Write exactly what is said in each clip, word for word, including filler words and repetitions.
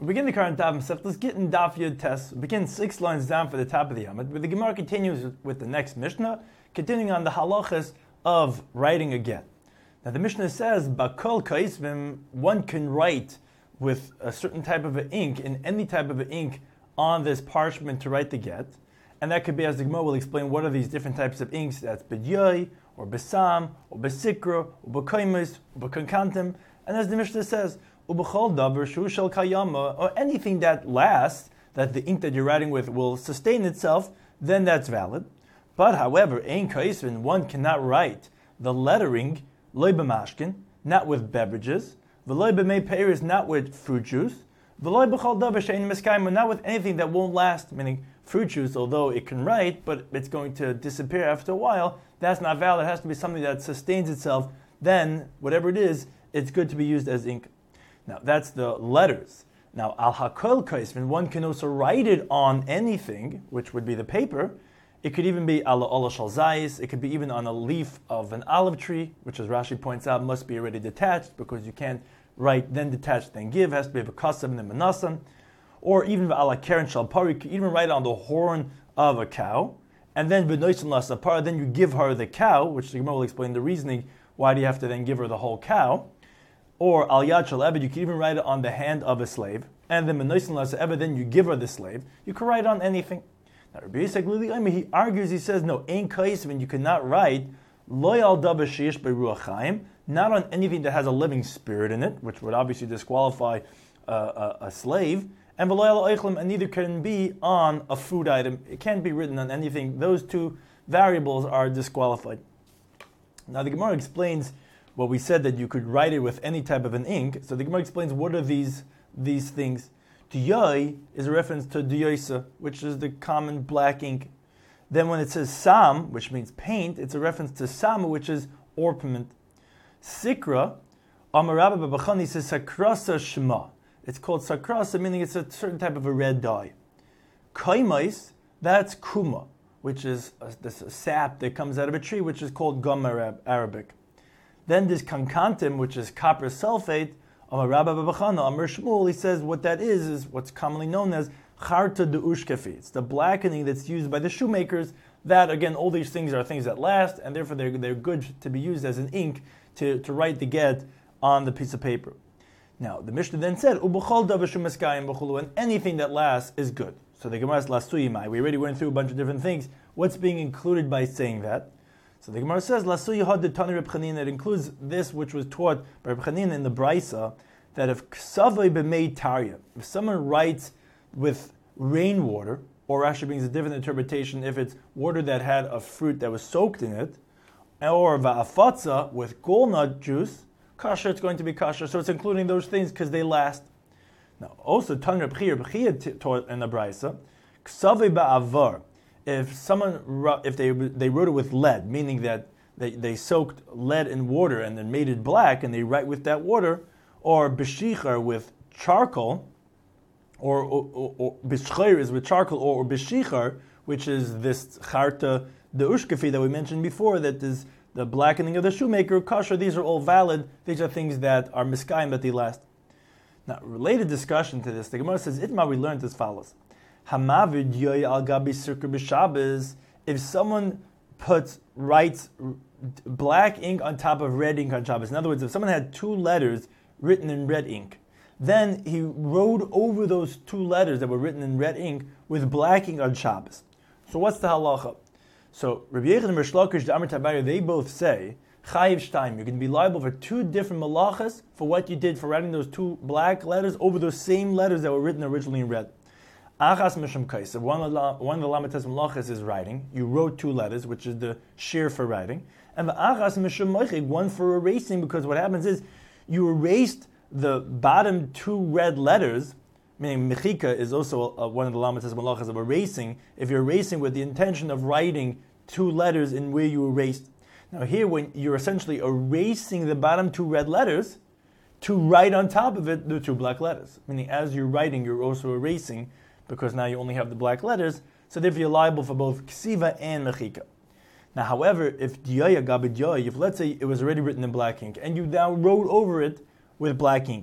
We begin the current Daf Masech. Let's get in Daf Yud Tes. Begin six lines down for the top of the Yamid. But the Gemara continues with, with the next Mishnah, continuing on the halachas of writing a get. Now the Mishnah says, Bakol Kaisvim, one can write with a certain type of ink, in any type of ink, on this parchment to write the get. And that could be, as the Gemara will explain, what are these different types of inks. That's B'dyoi, or Besam, or Besikra, or Bekoimis, or Bekankantim. And as the Mishnah says, Ubechol davar shu shel kayama, or anything that lasts, that the ink that you're writing with will sustain itself, then that's valid. But however, ein kaisvin, one cannot write the lettering loy b'mashkin, not with beverages, v'loy b'mei peiris, not with fruit juice, v'loy b'chol davar she'ein miskayim, not with anything that won't last, meaning fruit juice, although it can write, but it's going to disappear after a while, that's not valid. It has to be something that sustains itself. Then, whatever it is, it's good to be used as ink. Now, that's the letters. Now, al hakol kaisvin, one can also write it on anything, which would be the paper. It could even be ala ola shal zayis. It could be even on a leaf of an olive tree, which, as Rashi points out, must be already detached, because you can't write then detach then give. It has to be a kasav and a manasan. Or even ala keren shal pari. You could even write it on the horn of a cow. And then v'noisin lasapar, then you give her the cow, which the Gemara will explain the reasoning. Why do you have to then give her the whole cow? Or al yad shel eved, you can even write it on the hand of a slave. And then menoisin lasa eved, then you give her the slave. You can write on anything. Now Rabbi Yisrael Lili, he argues, he says, no, ein kaisvin, you cannot write loy al davar sheish beruach chaim, not on anything that has a living spirit in it, which would obviously disqualify uh, a, a slave. And v'loy al oichlim, and neither can be on a food item. It can't be written on anything. Those two variables are disqualified. Now the Gemara explains what we said, that you could write it with any type of an ink. So the Gemara explains what are these these things. Diyoi is a reference to diyosa, which is the common black ink. Then when it says sam, which means paint, it's a reference to sama, which is orpiment. Sikra, Amarabba Babachani says sakrasa shema. It's called sakrasa, meaning it's a certain type of a red dye. Kaimais, that's kuma, which is a, this a sap that comes out of a tree, which is called gum Arabic. Then this kankantim, which is copper sulfate, Amar Rabba Babachana, Amar Shmuel, he says what that is, is what's commonly known as charta de ushkefi. It's the blackening that's used by the shoemakers. That, again, all these things are things that last, and therefore they're, they're good to be used as an ink to, to write the get on the piece of paper. Now, the Mishnah then said, Ubuchol davar shumaskayim b'chulu, and anything that lasts is good. So the Gemara is lasuyimai. We already went through a bunch of different things. What's being included by saying that? So the Gemara says, Lasu Yehod de Tani Reb Chanina, it includes this which was taught by Reb Chanina in the Braisa, that if Ksavai b'mei tarya, if someone writes with rainwater, or Rashi brings a different interpretation, if it's water that had a fruit that was soaked in it, or va'afatza with gallnut juice, kasher, it's going to be kasher. So it's including those things because they last. Now, also, Tani Reb Chia, Reb Chia taught in the Braisa, Ksavai ba'avar, if someone, if they they wrote it with lead, meaning that they, they soaked lead in water and then made it black, and they write with that water, or bishichar with charcoal, or or bishchir is with charcoal, or, or bishichar, which is this charta de ushkefi that we mentioned before, that is the blackening of the shoemaker, kasher. These are all valid. These are things that are miskayim, that they last. Now, related discussion to this, the Gemara says, Itma, we learned as follows. Hamavid yoy al gabi sirkur b'Shabbos. If someone puts writes black ink on top of red ink on Shabbos, in other words, if someone had two letters written in red ink, then he wrote over those two letters that were written in red ink with black ink on Shabbos. So what's the halacha? So Rabbi Yechon and Rish Lakish, the Amar Tabayer, they both say chayiv shtaim. You're going to be liable for two different malachas for what you did for writing those two black letters over those same letters that were written originally in red. Achas mishum kaisa. One of the one of the lamates malachas is writing. You wrote two letters, which is the shear for writing, and the achas mishum moichig, one for erasing, because what happens is you erased the bottom two red letters. Meaning mechika is also a, one of the lamates malachas of erasing. If you're erasing with the intention of writing two letters in where you erased. Now here, when you're essentially erasing the bottom two red letters to write on top of it the two black letters. Meaning as you're writing, you're also erasing, because now you only have the black letters, so therefore you're liable for both ksiva and mechika. Now, however, if diyaya gabi diyaya, if let's say it was already written in black ink, and you now wrote over it with black ink,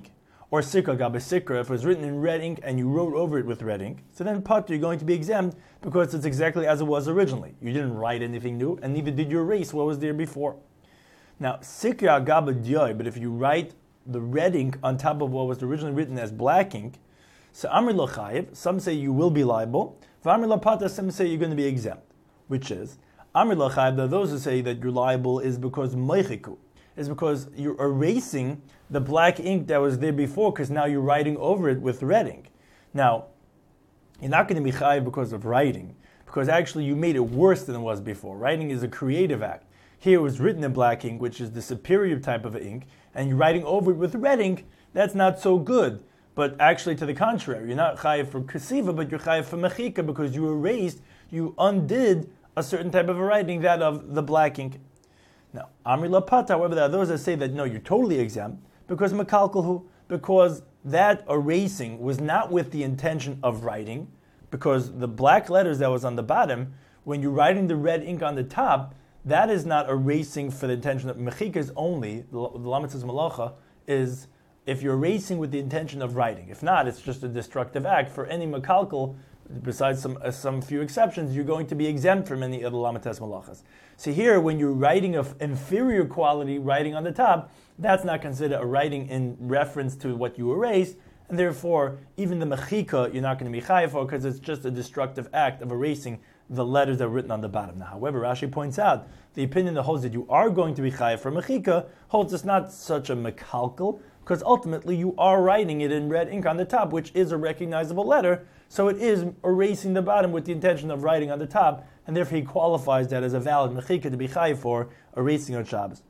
or sikra gabe sikra, if it was written in red ink and you wrote over it with red ink, so then patur, you're going to be exempt because it's exactly as it was originally. You didn't write anything new, and neither did you erase what was there before. Now, sikra gabe diyoi, but if you write the red ink on top of what was originally written as black ink, so amri lo chayiv, some say you will be liable, v'amri lo patur, some say you're going to be exempt, which is, amri lo chayiv, those who say that you're liable is because moichiku, is because you're erasing the black ink that was there before, because now you're writing over it with red ink. Now, you're not going to be chayiv because of writing, because actually you made it worse than it was before. Writing is a creative act. Here it was written in black ink, which is the superior type of ink, and you're writing over it with red ink, that's not so good. But actually to the contrary, you're not chayiv for kesiva, but you're chayiv for mechika, because you erased, you undid a certain type of a writing, that of the black ink. Now, amri la pata, however, there are those that say that no, you're totally exempt, because makalkalhu, because that erasing was not with the intention of writing, because the black letters that was on the bottom, when you're writing the red ink on the top, that is not erasing for the intention of mechikas only. The Lamed says malacha is if you're erasing with the intention of writing. If not, it's just a destructive act. For any makalkal, besides some uh, some few exceptions, you're going to be exempt from any of the Lamed says malachas. So here, when you're writing of inferior quality, writing on the top, that's not considered a writing in reference to what you erased, and therefore, even the mechika, you're not going to be chayav for, because it's just a destructive act of erasing the letters that are written on the bottom. Now, however, Rashi points out, the opinion that holds that you are going to be chayav for mechika holds it's not such a mekalkal, because ultimately you are writing it in red ink on the top, which is a recognizable letter, so it is erasing the bottom with the intention of writing on the top, and therefore he qualifies that as a valid mechika to be chayav for erasing on Shabbos.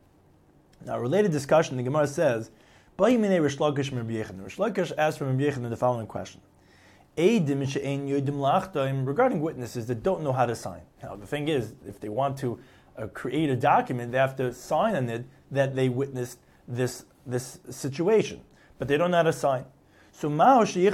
Now, a related discussion, the Gemara says, Rish Lakish asked from Rabbi Yechon the following question. Regarding witnesses that don't know how to sign. Now, the thing is, if they want to uh, create a document, they have to sign on it that they witnessed this this situation, but they don't know how to sign. So, what's the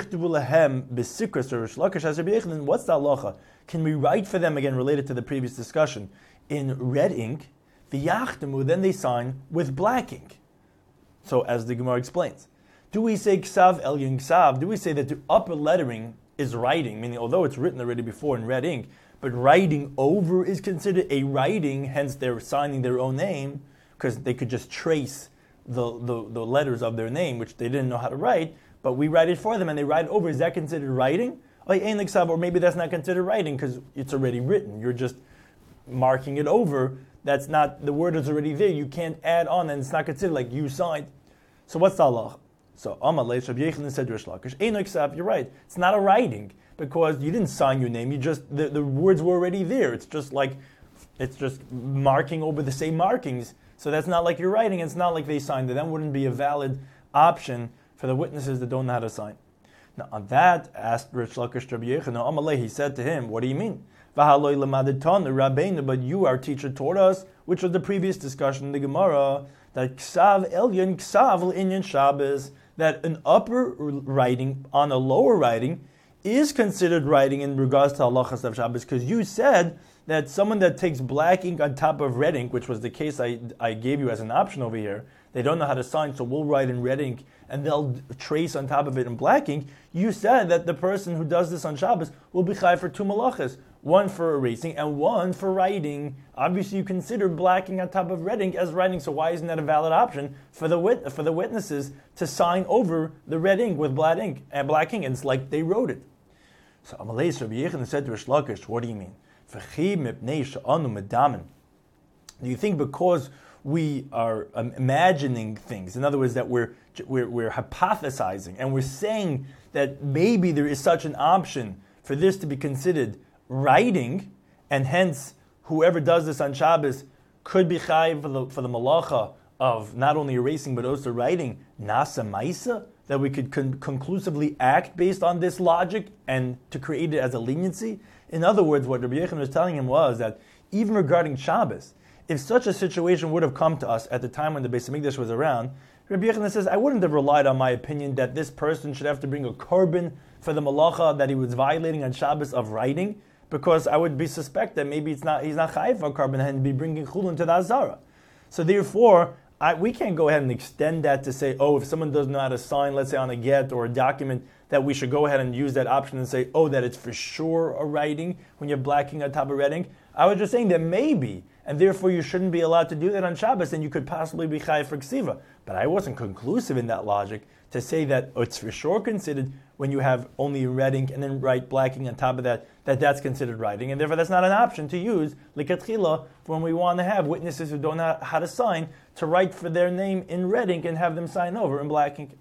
halacha? Can we write for them, again, related to the previous discussion, in red ink, then they sign with black ink? So, as the Gemara explains, do we say ksav elyon ksav? Do we say that the upper lettering is writing, meaning although it's written already before in red ink, but writing over is considered a writing, hence they're signing their own name, because they could just trace the, the, the letters of their name, which they didn't know how to write, but we write it for them and they write over. Is that considered writing? Or maybe that's not considered writing because it's already written. You're just marking it over. That's not, the word is already there. You can't add on, and it's not considered like you signed. So what's the halacha? So Amalei Rabbi Yechon said Rish Lakish, Eino Ksav, you're right. It's not a writing because you didn't sign your name. You just the, the words were already there. It's just like it's just marking over the same markings. So that's not like you're writing. It's not like they signed it. That wouldn't be a valid option for the witnesses that don't know how to sign. Now on that, asked Rish Lakish Rabbi Yechon, Amalei, he said to him, what do you mean? But you, our teacher, taught us, which was the previous discussion in the Gemara, that ksav elyon ksav l'inyan Shabbos, that an upper writing on a lower writing is considered writing in regards to halachas of Shabbos, because you said that someone that takes black ink on top of red ink, which was the case I, I gave you as an option over here, they don't know how to sign, so we'll write in red ink, and they'll trace on top of it in black ink. You said that the person who does this on Shabbos will be chayav for two malachas, one for erasing and one for writing. Obviously, you consider black ink on top of red ink as writing, so why isn't that a valid option for the wit- for the witnesses to sign over the red ink with black ink and black ink? And it's like they wrote it. So Amalei Rabbi Yechon said to Rish Lakish, what do you mean? Do you think because we are um, imagining things, in other words, that we're, we're we're hypothesizing and we're saying that maybe there is such an option for this to be considered writing, and hence whoever does this on Shabbos could be chayiv for the, for the malacha of not only erasing but also writing nasa maisa, that we could con- conclusively act based on this logic and to create it as a leniency? In other words, what Rabbi Yechon was telling him was that even regarding Shabbos, if such a situation would have come to us at the time when the Beis Hamikdash was around, Rabbi Yechon says, I wouldn't have relied on my opinion that this person should have to bring a korban for the malacha that he was violating on Shabbos of writing, because I would be suspect that maybe it's not he's not chayiv for korban and be bringing chulin to the azara. So therefore, I, we can't go ahead and extend that to say, oh, if someone doesn't know how to sign, let's say on a get or a document, that we should go ahead and use that option and say, oh, that it's for sure a writing when you're blacking on top of reading. I was just saying that maybe, and therefore you shouldn't be allowed to do that on Shabbos, and you could possibly be chayav for ksiva. But I wasn't conclusive in that logic to say that oh, it's for sure considered when you have only red ink and then write blacking on top of that, that that's considered writing, and therefore that's not an option to use likatchila when we want to have witnesses who don't know how to sign to write for their name in red ink and have them sign over in black ink.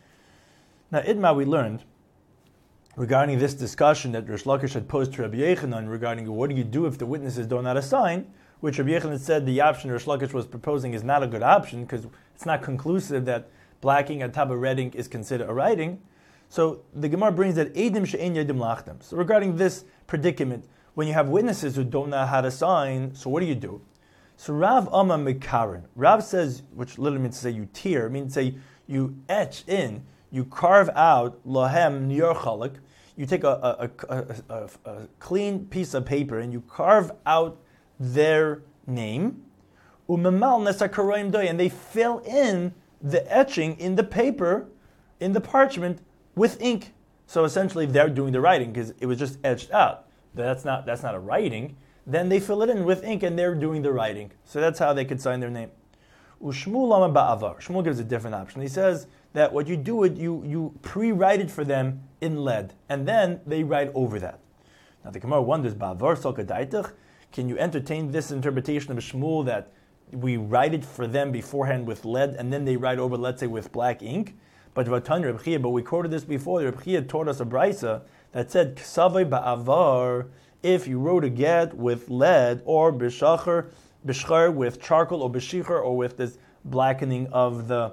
Now, Idma, we learned regarding this discussion that Rish Lakish had posed to Rabbi Yechanan regarding what do you do if the witnesses don't know how to sign, which Rabbi Yechanan said the option Rish Lakish was proposing is not a good option because it's not conclusive that blacking on top of red ink is considered a writing. So the Gemara brings that Eidim she'ein yadim lachtem. So regarding this predicament, when you have witnesses who don't know how to sign, so what do you do? So Rav Amma Mekarin, Rav says, which literally means to say you tear, means to say you etch in, you carve out lohem niyor chalak, you take a, a, a, a, a clean piece of paper and you carve out their name, umemal nesakaroim doy, and they fill in the etching in the paper, in the parchment, with ink. So essentially they're doing the writing because it was just etched out. That's not that's not a writing. Then they fill it in with ink and they're doing the writing. So that's how they could sign their name. Ushmuel lama ba'avar. Shmuel gives a different option. He says that what you do is you, you pre-write it for them in lead, and then they write over that. Now the Gemara wonders, ba'avar solkadaitach, can you entertain this interpretation of Shmuel that we write it for them beforehand with lead, and then they write over, let's say, with black ink? But but we quoted this before. The Reb Chia taught us a brisa that said, Ksavei ba'avar, if you wrote a get with lead, or b'shachar, b'shchar with charcoal, or b'shichar, or with this blackening of the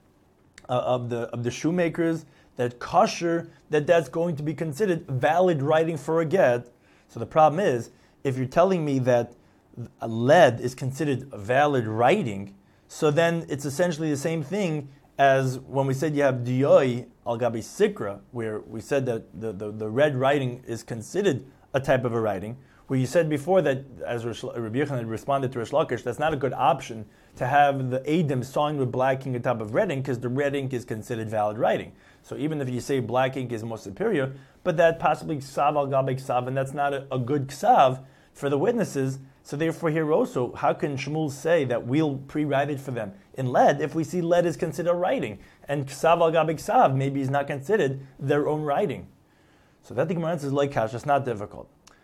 uh, of the of the shoemakers, that kosher, that that's going to be considered valid writing for a get. So the problem is, if you're telling me that a lead is considered valid writing, so then it's essentially the same thing as when we said you have diyoi al gabi sikra, where we said that the, the, the red writing is considered a type of a writing, where you said before that, as Rabbi Yochanan had responded to Rish Lakish, that's not a good option to have the Eidim signed with black ink on top of red ink, because the red ink is considered valid writing. So even if you say black ink is more superior, but that possibly ksav al gabi ksav, and that's not a, a good ksav for the witnesses. So therefore here also, how can Shmuel say that we'll pre-write it for them in lead if we see lead is considered writing, and ksav al gabi ksav maybe is not considered their own writing? So that the Gemara says like kash, it's not difficult.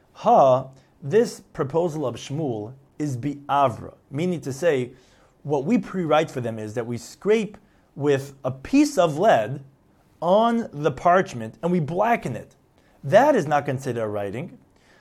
Ha, this proposal of Shmuel is bi'avra, meaning to say, what we pre-write for them is that we scrape with a piece of lead on the parchment and we blacken it. That is not considered a writing.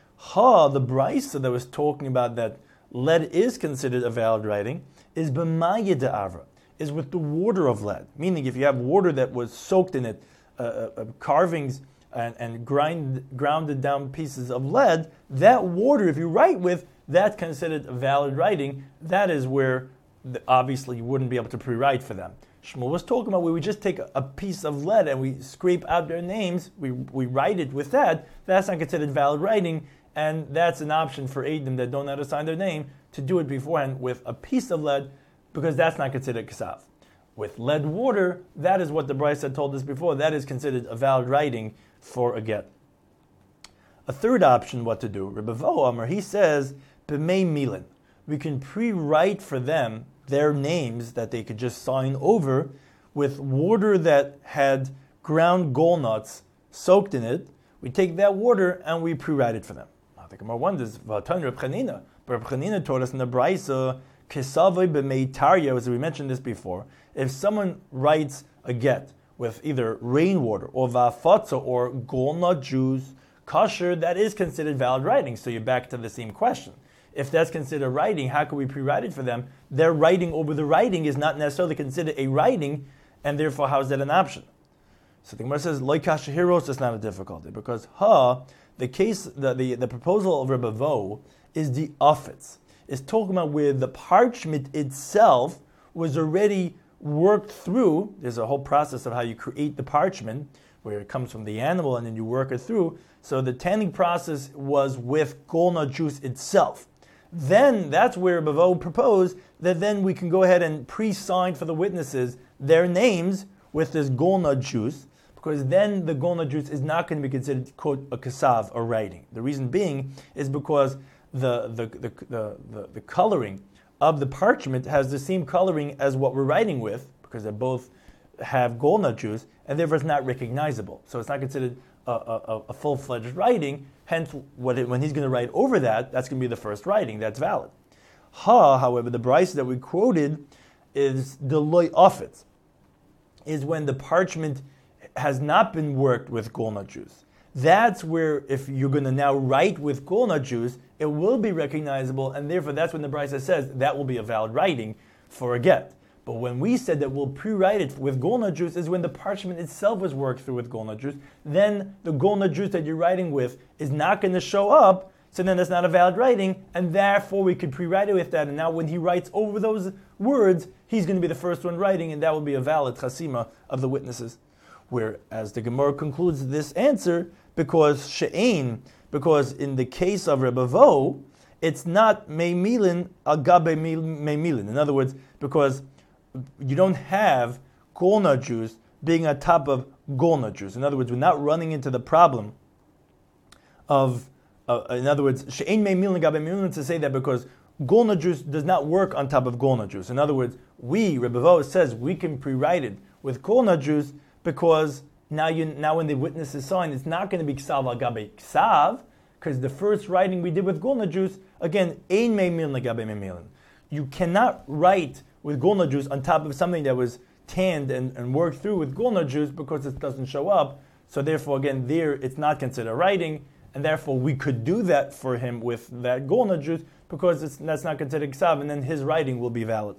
Ha, the brisa that was talking about that lead is considered a valid writing is b'maya de'avra, is with the water of lead. Meaning if you have water that was soaked in it, uh, uh, carvings and, and grind, grounded down pieces of lead, that water, if you write with, that's considered a valid writing. That is where the, obviously you wouldn't be able to pre-write for them. Shmuel was talking about where we just take a, a piece of lead and we scrape out their names, we, we write it with that. That's not considered valid writing. And that's an option for Eidim that don't know how to sign their name to do it beforehand with a piece of lead, because that's not considered ksav. With lead water, that is what the Bryce had told us before, that is considered a valid writing for a get. A third option, what to do, Rebbe Vo Amar, he says, b'mei milin, we can pre-write for them their names that they could just sign over with water that had ground gallnuts soaked in it. We take that water and we pre-write it for them. The Gemara wonders, V'atan Reb Chanina, but Reb Chanina taught us in the Brisa, Kesavei b'mei tarya, as we mentioned this before, if someone writes a get with either rainwater or va'afatza or gallnut juice, kosher, that is considered valid writing. So you're back to the same question. If that's considered writing, how can we pre-write it for them? Their writing over the writing is not necessarily considered a writing, and therefore how is that an option? So the Gemara says, Loi kasha hiros, that's not a difficulty, because ha, the case, the, the, the proposal of Rebbe Vo is the offits. It's talking about where the parchment itself was already worked through. There's a whole process of how you create the parchment, where it comes from the animal and then you work it through. So the tanning process was with gallnut juice itself. then that's where Bavo proposed that then we can go ahead and pre-sign for the witnesses their names with this golna juice, because then the golna juice is not going to be considered, quote, a kasav, or writing. The reason being is because the the, the, the, the, the coloring of the parchment has the same coloring as what we're writing with, because they both have golna juice, and therefore it's not recognizable. So it's not considered a, a, a full-fledged writing. Hence, what it, when he's going to write over that, that's going to be the first writing. That's valid. Ha, however, the Bryce that we quoted is the loy offitz, is when the parchment has not been worked with golna juice. That's where, if you're going to now write with golna juice, it will be recognizable, and therefore that's when the Bryce says that will be a valid writing for a get. But when we said that we'll pre-write it with golna juice is when the parchment itself was worked through with golna juice. Then the golna juice that you're writing with is not going to show up, so then that's not a valid writing, and therefore we could pre-write it with that. And now when he writes over those words, he's going to be the first one writing, and that will be a valid chasima of the witnesses. Whereas the Gemara concludes this answer because she'ein, because in the case of Rebbe Vo, it's not meimilin agabe meimilin. In other words, because you don't have golna juice being on top of golna juice. In other words, we're not running into the problem of, uh, in other words, she'ein meimilin agabe meimilin, to say that because golna juice does not work on top of golna juice. In other words, we, Rebbe Vo says, we can pre-write it with golna juice because now you now when the witness is signed, it's not going to be ksav al gabe ksav, because the first writing we did with golna juice, again, ein meimilin agabe meimilin. You cannot write with golna juice on top of something that was tanned and, and worked through with golna juice because it doesn't show up. So therefore, again, there it's not considered writing, and therefore we could do that for him with that golna juice because it's, that's not considered ksav, and then his writing will be valid.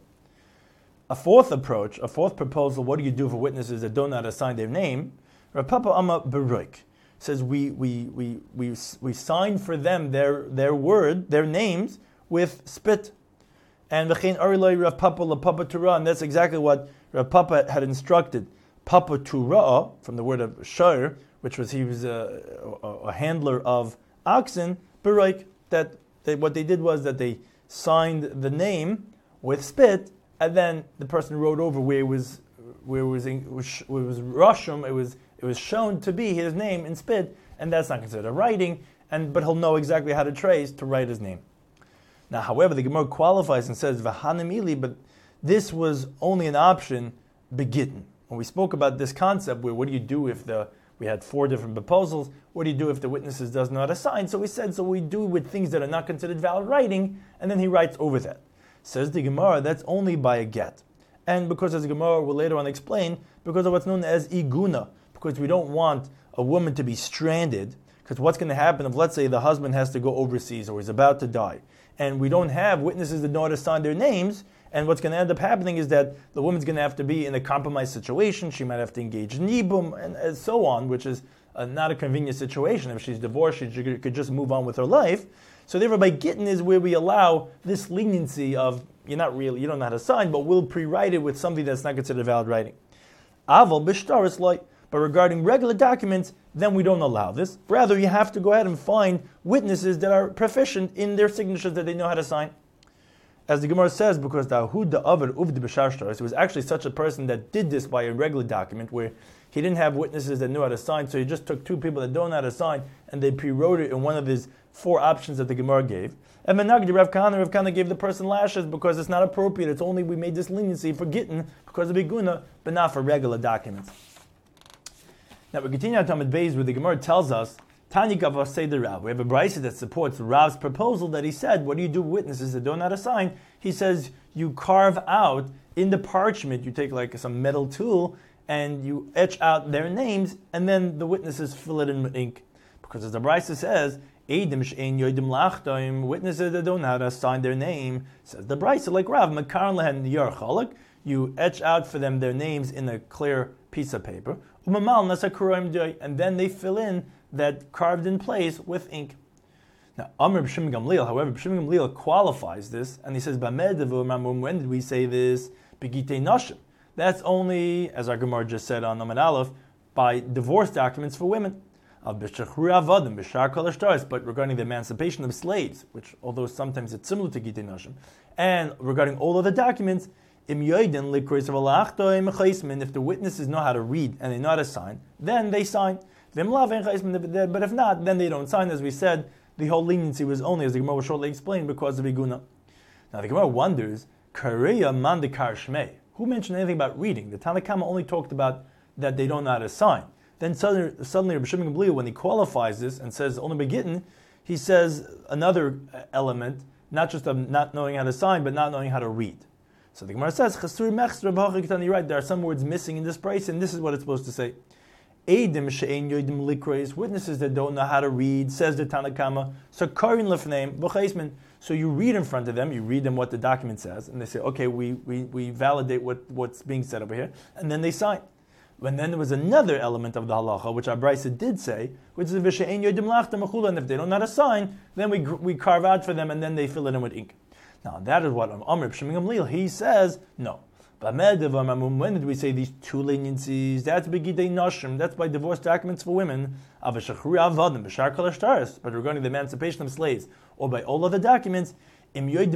A fourth approach, a fourth proposal, what do you do for witnesses that do not assign their name? Rav Papa Amma Beroik says we we we we we sign for them their their word, their names with spit. And v'chein ariloi Rav Papa la Papa Torah, and that's exactly what Rav Papa had instructed Papa Torah from the word of shor, which was he was a, a, a handler of oxen. Beroik, that they, what they did was that they signed the name with spit, and then the person wrote over where it was where it was in, where it was Rashum, it was it was shown to be his name in spit, and that's not considered a writing. And but he'll know exactly how to trace to write his name. Now, however, the Gemara qualifies and says v'hanamili, but this was only an option begitten. When we spoke about this concept, where what do you do if the we had four different proposals? What do you do if the witnesses does not assign? So we said, so we do with things that are not considered valid writing, and then he writes over that. Says the Gemara, that's only by a get. And because, as the Gemara will later on explain, because of what's known as iguna, because we don't want a woman to be stranded, because what's going to happen if, let's say, the husband has to go overseas or is about to die, and we don't have witnesses that know how to sign their names, and what's going to end up happening is that the woman's going to have to be in a compromised situation, she might have to engage in yibum, and, and so on, which is uh, not a convenient situation. If she's divorced, she could just move on with her life. So therefore, by gittin is where we allow this leniency of, you're not really, you don't know how to sign, but we'll pre-write it with something that's not considered valid writing. Aval b'shtaris like, but regarding regular documents, then we don't allow this. Rather, you have to go ahead and find witnesses that are proficient in their signatures, that they know how to sign. As the Gemara says, because the Ahud the Avar Uvd b'shar shtaris, it was actually such a person that did this by a regular document, where he didn't have witnesses that knew how to sign, so he just took two people that don't know how to sign, and they pre-wrote it in one of his four options that the Gemara gave. And Menagdi Rav Kahana, Rav Kahana gave the person lashes because it's not appropriate. It's only we made this leniency for gittin because of iguna, but not for regular documents. Now we continue on Talmud Beis, where the Gemara tells us, Tani Gava Seder Rav. We have a brisa that supports Rav's proposal that he said, what do you do with witnesses that don't know how to sign? He says, you carve out in the parchment, you take like some metal tool, and you etch out their names, and then the witnesses fill it in with ink. Because as the brisa says, Eidim she'ein yoidim lachtaim, witnesses that don't know how to sign their name, says the brisa, like Rav, Makaran lehen yar chalak, you etch out for them their names in a clear piece of paper, and then they fill in that carved in place with ink. Now, Amr B'Shimon Gamliel, however, B'Shimon Gamliel qualifies this, and he says, when did we say this? Begitei nashim. That's only, as our Gemara just said on Amud Aleph, by divorce documents for women. of b'shachru avadim b'shar kol hashtaros, but regarding the emancipation of slaves, which although sometimes it's similar to Gitei Nashim, and regarding all other documents, im yoidin likros v'lachtoim chaismin, if the witnesses know how to read and they know how to sign, then they sign. V'im lav ein chaismin, but if not, then they don't sign. As we said, the whole leniency was only, as the Gemara will shortly explain, because of Iguna. Now the Gemara wonders, Kareya mandikar shmei. Who mentioned anything about reading? The Tanna Kama only talked about that they don't know how to sign. Then suddenly, suddenly Rabbi Shimon Gamliel, when he qualifies this and says only begitten, he says another element, not just of not knowing how to sign, but not knowing how to read. So the Gemara says, Chasur mechsra b'hachik, you're right, there are some words missing in this price, and this is what it's supposed to say. Eidim she'ein yoidim likreis, witnesses that don't know how to read, says the Tanna Kama, so karin lefneim b'chaismin. So you read in front of them, you read them what the document says, and they say, okay, we, we, we validate what, what's being said over here, and then they sign. And then there was another element of the halacha, which our Brisa did say, which is v'she'ein yoidim lachta mechula, and if they don't know how to sign, then we we carve out for them, and then they fill it in with ink. Now that is what Amr Shimon Gamliel, he says, no. When did we say these two leniencies? That's by Gitei Nashim, that's by divorce documents for women. But regarding the emancipation of slaves, or by all other documents, if they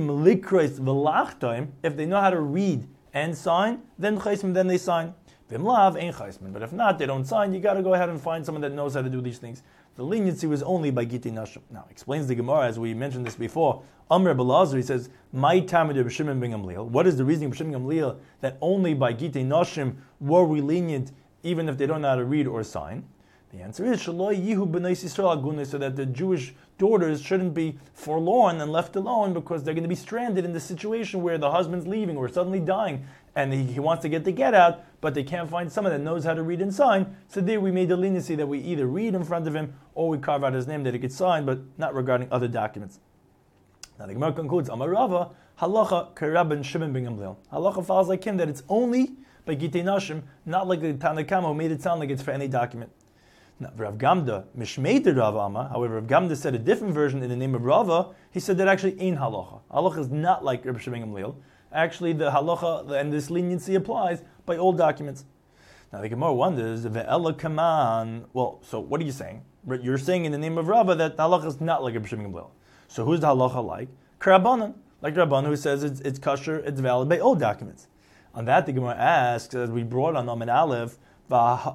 know how to read and sign, then then they sign. But if not, they don't sign. You got to go ahead and find someone that knows how to do these things. The leniency was only by Gitei Nashim. Now, explains the Gemara, as we mentioned this before. Amr Belazar, he says, "My Tamid Rabbi Shimon ben Gamliel." What is the reasoning of Rabbi Shimon ben Gamliel that only by Gitei Nashim were we lenient, even if they don't know how to read or sign? The answer is Shelo Yihu b'nai Yisrael agunei, so that the Jewish daughters shouldn't be forlorn and left alone because they're going to be stranded in the situation where the husband's leaving or suddenly dying, and he, he wants to get the get out, but they can't find someone that knows how to read and sign. So there we made the leniency that we either read in front of him or we carve out his name that he could sign, but not regarding other documents. Now the Gemara concludes, Amar Rava, halacha k'Rabban Shimon ben Gamliel. Halacha follows like him that it's only by Gitei Nashim, not like the Tanna Kama who made it sound like it's for any document. Now, Rav Gamda, Mishmeiter Rav Amma, however, Rav Gamda said a different version in the name of Rava. He said that actually ain't halacha. Halacha is not like Rabbi Shimon ben Gamliel. Actually, the halacha and this leniency applies by all documents. Now the Gemara wonders, Ve'ela kaman. Well, so what are you saying? You're saying in the name of Rava that the halacha is not like Rabbi Shimon ben Gamliel. So who's the halacha like? K'Rabbanan, like Rabbanan, who says it's, it's kosher, it's valid by all documents. On that, the Gemara asks, as we brought on Amin Aleph, we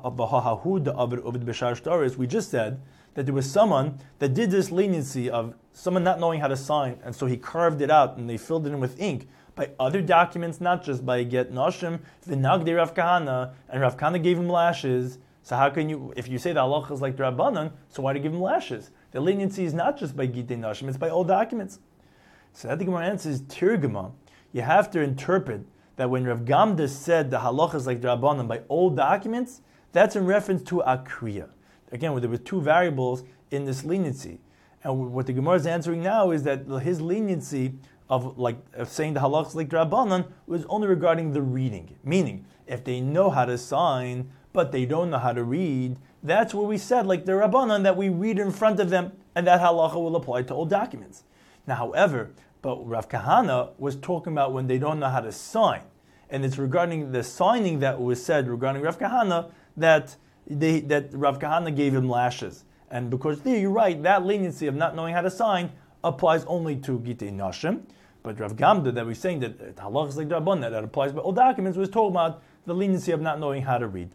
just said that there was someone that did this leniency of someone not knowing how to sign, and so he carved it out and they filled it in with ink by other documents, not just by Get Nashim, V'nagdei Rav Kahana, and Rav Kahana gave him lashes. So how can you, if you say the halacha is like the Rabbanan, so why do you give him lashes? The leniency is not just by Gitei Nashim, it's by all documents. So that the Gemara answers, Tirgama, you have to interpret that when Rav Gamda said the halacha is like the Rabbanan by all documents, that's in reference to Akriya. Again, where there were two variables in this leniency. And what the Gemara is answering now is that his leniency of like of saying the halacha is like the Rabbanan was only regarding the reading. Meaning, if they know how to sign, but they don't know how to read, that's where we said, like the Rabbanan, that we read in front of them, and that halacha will apply to all documents. Now, however, but Rav Kahana was talking about when they don't know how to sign. And it's regarding the signing that was said regarding Rav Kahana that they, that Rav Kahana gave him lashes. And because there, you're right, that leniency of not knowing how to sign applies only to Gitei Nashim. But Rav Gamda, that we're saying that halacha is like Rabbanan, that applies by all documents, was talking about the leniency of not knowing how to read.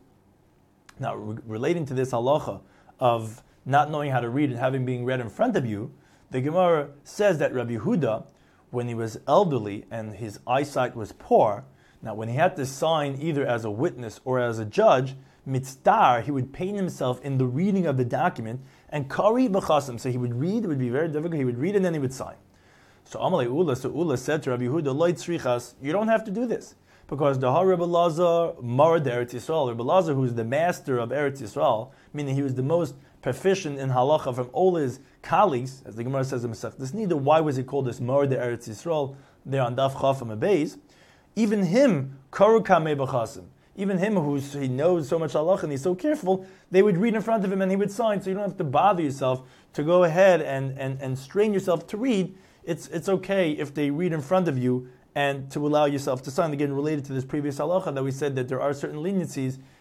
Now, re- relating to this halacha of not knowing how to read and having being read in front of you, the Gemara says that Rabbi Yehuda, when he was elderly and his eyesight was poor, now when he had to sign either as a witness or as a judge, mitzvah, he would pain himself in the reading of the document, and kari b'chasim, so he would read, it would be very difficult, he would read and then he would sign. So Amalei Ula, so Ula said to Rabbi Yehuda, Lo tzrichas, you don't have to do this, because the Har Rebbe Lazar, Marad Eretz Yisrael, Rebbe Lazar, who's the master of Eretz Yisrael, meaning he was the most proficient in halacha from all his colleagues, as the Gemara says in Masechtas Nida, why was he called this Marad Eretz Yisrael, there on Daf Chaf and Beis? Even him, Karu Kamei B'chasim, even him who's, he knows so much halacha and he's so careful, they would read in front of him and he would sign, so you don't have to bother yourself to go ahead and, and, and strain yourself to read. It's it's okay if they read in front of you and to allow yourself to sign. Again, related to this previous halacha that we said that there are certain leniencies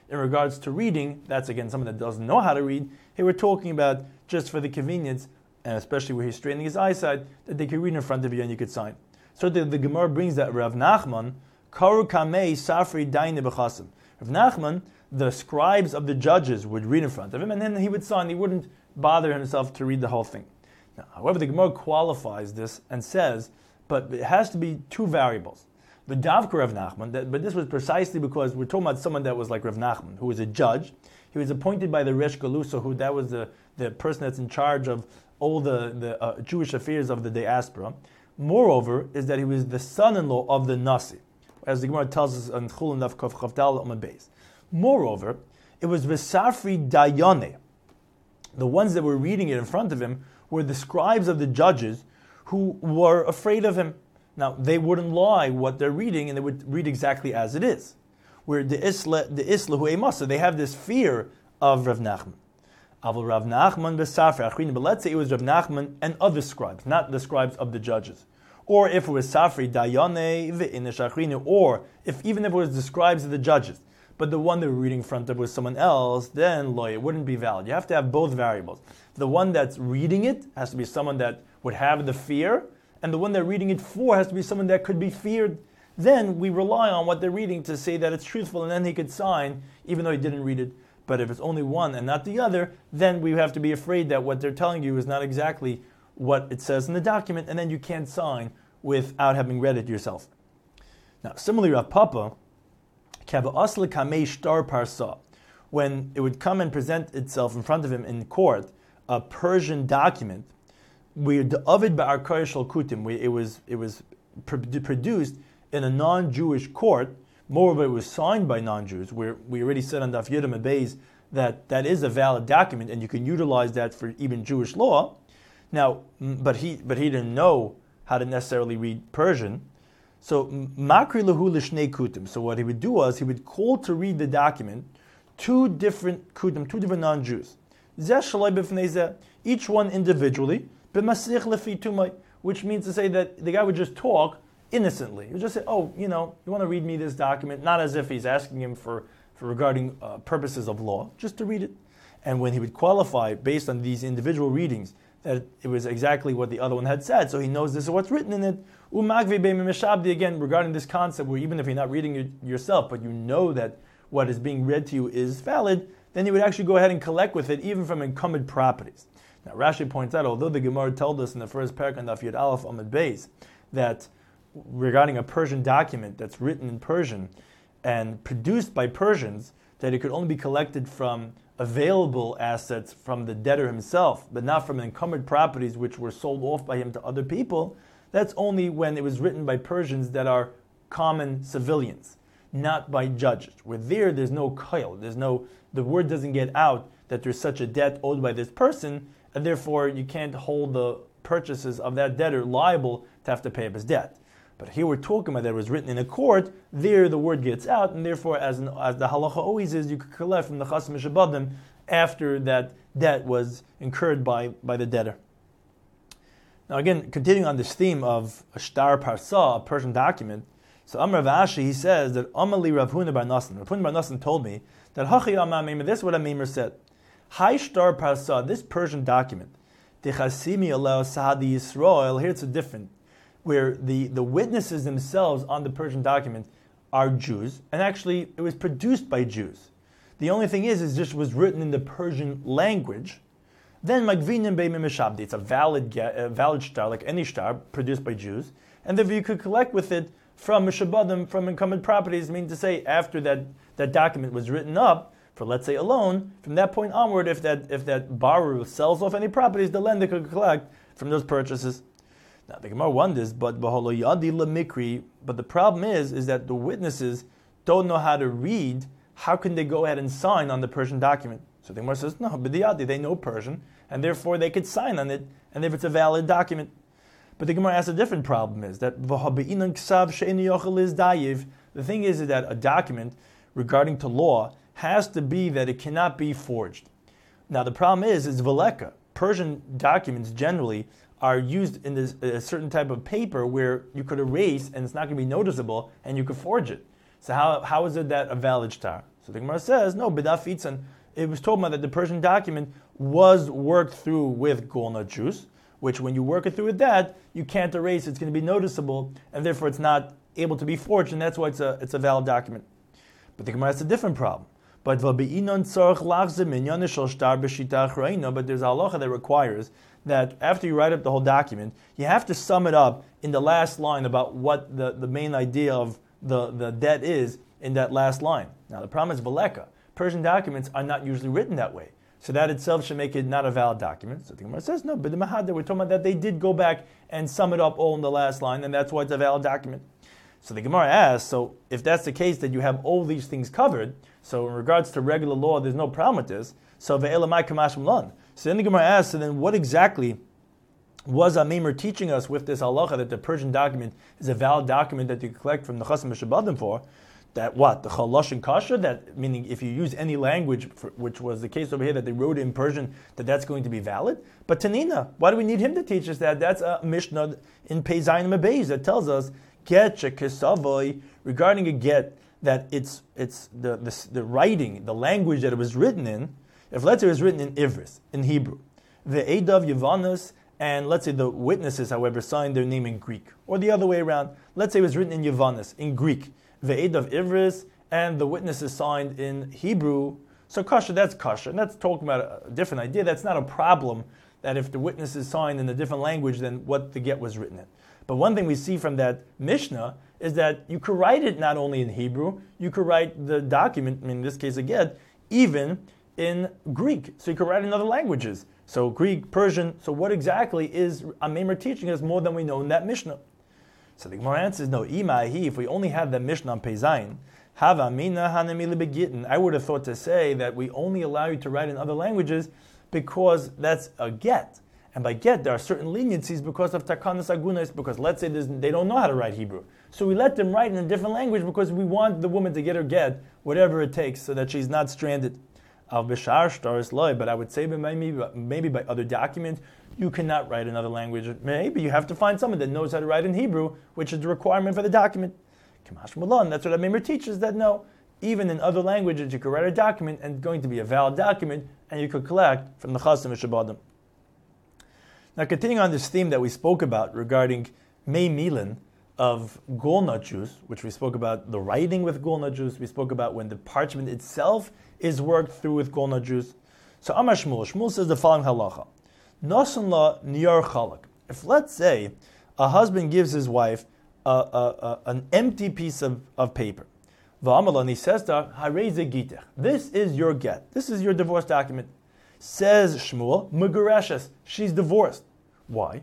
in regards to reading, that's again someone that doesn't know how to read. Here we're talking about just for the convenience, and especially where he's straining his eyesight, that they could read in front of you and you could sign. So the, the Gemara brings that Rav Nachman, Karu Kamei Safri Daine Bechasim. Rav Nachman, the scribes of the judges would read in front of him, and then he would sign. He wouldn't bother himself to read the whole thing. Now, however, the Gemara qualifies this and says, but it has to be two variables. The Davka Rav Nachman, that, but this was precisely because we're talking about someone that was like Rav Nachman, who was a judge. He was appointed by the Resh Galusa, who that was the, the person that's in charge of all the, the uh, Jewish affairs of the diaspora. Moreover, is that he was the son-in-law of the Nasi, as the Gemara tells us on Chulin Daf Kaf Chavdal on the base. Moreover, it was Vesafri Dayane. The ones that were reading it in front of him were the scribes of the judges who were afraid of him. Now, they wouldn't lie what they're reading, and they would read exactly as it is. Where the Isla, the Isla Hu Emasa, they have this fear of Rav Nachman. Avol Rav Nachman Vesafri Achrin, but let's say it was Rav Nachman and other scribes, not the scribes of the judges. Or if it was Safri Dayane Ve'inish Achrin, or if even if it was the scribes of the judges, but the one they were reading in front of was someone else, then lo, it wouldn't be valid. You have to have both variables. The one that's reading it has to be someone that would have the fear, and the one they're reading it for has to be someone that could be feared. Then we rely on what they're reading to say that it's truthful, and then he could sign, even though he didn't read it. But if it's only one and not the other, then we have to be afraid that what they're telling you is not exactly what it says in the document, and then you can't sign without having read it yourself. Now, similarly, Rav Papa, when it would come and present itself in front of him in court, a Persian document, where the Ovid Ba'arkar Shal Kutim, where it was it was produced in a non-Jewish court. Moreover, it was signed by non-Jews. Where we already said on Daf Yudam Beis that that is a valid document, and you can utilize that for even Jewish law. Now, but he but he didn't know how to necessarily read Persian. So Makri Lahu Lishnei Kutim. So what he would do was he would call to read the document two different Kutim, two different non-Jews. Each one individually, which means to say that the guy would just talk innocently. He would just say, oh, you know, you want to read me this document, not as if he's asking him for, for regarding uh, purposes of law, just to read it. And when he would qualify based on these individual readings that it was exactly what the other one had said, so he knows this is what's written in it. Again, regarding this concept where even if you're not reading it yourself, but you know that what is being read to you is valid, then you would actually go ahead and collect with it, even from encumbered properties. Now, Rashi points out, although the Gemara told us in the first parak on Daf Yud Aleph Amud Beis that regarding a Persian document that's written in Persian and produced by Persians, that it could only be collected from available assets from the debtor himself, but not from encumbered properties which were sold off by him to other people, that's only when it was written by Persians that are common civilians, not by judges. Where there, there's no koil, there's no, the word doesn't get out that there's such a debt owed by this person, and therefore you can't hold the purchases of that debtor liable to have to pay up his debt. But here we're talking about that it was written in a court, there the word gets out, and therefore, as, an, as the halacha always is, you could collect from the chasim mishabadim after that debt was incurred by, by the debtor. Now again, continuing on this theme of a shtar parsa, a Persian document, so Amar Rav Ashi, he says that Amali Rav Huna bar Nasan, Rav Huna bar Nasan told me that Hachi Amamim, this is what a Mimer said. Hai shtar parsa, this Persian document, Techasimi Allah Sahadi Yisrael, here it's a different, where the, the witnesses themselves on the Persian document are Jews, and actually it was produced by Jews. The only thing is, it just was written in the Persian language. Then Magvinim Beimim Meshabdi, it's a valid a valid shtar, like any shtar, produced by Jews, and then you could collect with it from Meshabadim, from encumbered properties, meaning to say, after that, that document was written up, for let's say a loan, from that point onward, if that if that borrower sells off any properties, the lender could collect from those purchases. Now the Gemara wonders, but Baholo Yadi Lamikri, but the problem is, is that the witnesses don't know how to read. How can they go ahead and sign on the Persian document? So the Gemara says, no, B'diyadi, they know Persian, and therefore they could sign on it, and if it's a valid document. But the Gemara asks a different problem, is that the thing is that a document regarding to law has to be that it cannot be forged. Now the problem is, is veleka. Persian documents generally are used in this, a certain type of paper where you could erase and it's not going to be noticeable and you could forge it. So how how is it that a valid shtar? So the Gemara says, no, b'daf itzan, it was talking about that the Persian document was worked through with golna juice, which when you work it through with that, you can't erase, it's going to be noticeable, and therefore it's not able to be forged, and that's why it's a, it's a valid document. But the Gemara has a different problem. But but there's a halacha that requires that after you write up the whole document, you have to sum it up in the last line about what the, the main idea of the, the debt is in that last line. Now the problem is veleka. Persian documents are not usually written that way. So that itself should make it not a valid document. So the Gemara says, no, but the Mahadar, we're talking about that they did go back and sum it up all in the last line, and that's why it's a valid document. So the Gemara asks, so if that's the case that you have all these things covered, so in regards to regular law, there's no problem with this, so ve'elamai kamashim lan. So then the Gemara asks, so then what exactly was Amimer teaching us with this halacha that the Persian document is a valid document that you collect from the Chasim Mishabadim for? That what? The Chalosh and Kasha? That meaning if you use any language, for, which was the case over here, that they wrote it in Persian, that that's going to be valid? But Tanina, why do we need him to teach us that? That's a Mishnah in Pei Zayin Mebeiz that tells us get kesavoy regarding a get that it's it's the, the the writing, the language that it was written in. If let's say it was written in Ivris, in Hebrew, the Eidav Yavanas, and let's say the witnesses, however, signed their name in Greek, or the other way around. Let's say it was written in Yavanas, in Greek, the Eidav Ivris, and the witnesses signed in Hebrew. So kasha, that's kasha, and that's talking about a different idea. That's not a problem. That if the witnesses signed in a different language than what the get was written in. But one thing we see from that Mishnah is that you could write it not only in Hebrew, you could write the document, I mean in this case a get, even in Greek. So you could write in other languages. So Greek, Persian, so what exactly is Amimer teaching us more than we know in that Mishnah? So the Gemara answers, no, imahi, if we only had the Mishnah on Peizayin, hava mina hanamili begitin, I would have thought to say that we only allow you to write in other languages because that's a get. And by get, there are certain leniencies because of takanas agunas, because let's say they don't know how to write Hebrew. So we let them write in a different language because we want the woman to get her get, whatever it takes, so that she's not stranded. Al bishar stars loy, but I would say maybe, maybe by other documents, you cannot write in another language. Maybe you have to find someone that knows how to write in Hebrew, which is the requirement for the document. Kamash Mulan, that's what Amimer teaches, that no, even in other languages, you could write a document and it's going to be a valid document, and you could collect from the Chasim Mishabadim. Now, continuing on this theme that we spoke about regarding Mei Milan of golna juice, which we spoke about the writing with golna juice, we spoke about when the parchment itself is worked through with golna juice. So Amar Shmuel, Shmuel says the following halacha: Nosan la niyar chalak. If let's say a husband gives his wife a, a, a, an empty piece of, of paper, v'amala, and he says to her, Harei gitech, this is your get, this is your divorce document. Says Shmuel, Megureshes, she's divorced. Why?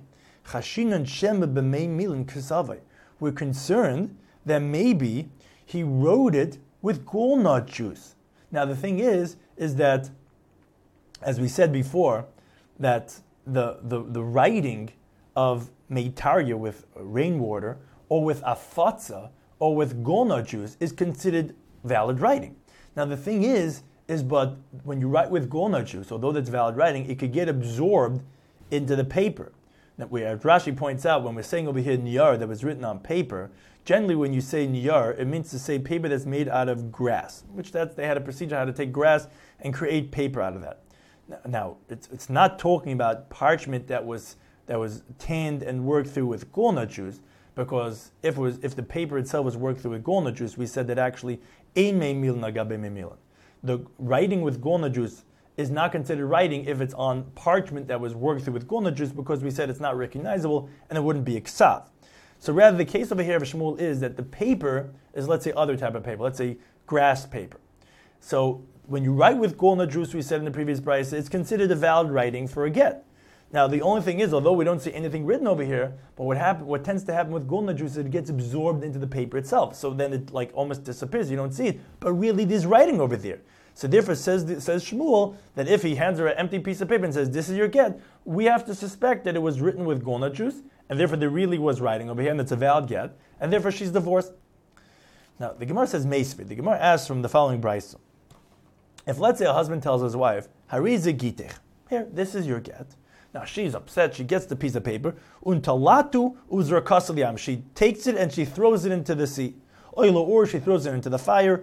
We're concerned that maybe he wrote it with golnut juice. Now the thing is, is that, as we said before, that the, the, the writing of meitarya with rainwater, or with afatza, or with golnut juice is considered valid writing. Now the thing is, is but when you write with golnut juice, although that's valid writing, it could get absorbed into the paper. Now, we, as Rashi points out, when we're saying over here niyar that was written on paper, generally when you say niyar, it means to say paper that's made out of grass, which that's, they had a procedure how to take grass and create paper out of that. Now, now it's, it's not talking about parchment that was that was tanned and worked through with golnut juice, because if it was if the paper itself was worked through with golnut juice, we said that actually ein mei milan agabe mei milan. The writing with golnut juice is not considered writing if it's on parchment that was worked through with golnut juice, because we said it's not recognizable and it wouldn't be iksav. So rather, the case over here of Shmuel is that the paper is, let's say, other type of paper, let's say grass paper. So when you write with golnut juice, we said in the previous price, it's considered a valid writing for a get. Now the only thing is, although we don't see anything written over here, but what happen, what tends to happen with golnut juice is it gets absorbed into the paper itself. So then it like almost disappears, you don't see it, but really there's writing over there. So therefore, says says Shmuel, that if he hands her an empty piece of paper and says, this is your get, we have to suspect that it was written with golnut juice, and therefore there really was writing over here, and it's a valid get, and therefore she's divorced. Now, the Gemara says Meisvid. The Gemara asks from the following brayso. If, let's say, a husband tells his wife, Harei gitech, here, this is your get. Now, she's upset, she gets the piece of paper, untalatu uzrakasal yam, she takes it and she throws it into the sea. or she throws it into the fire,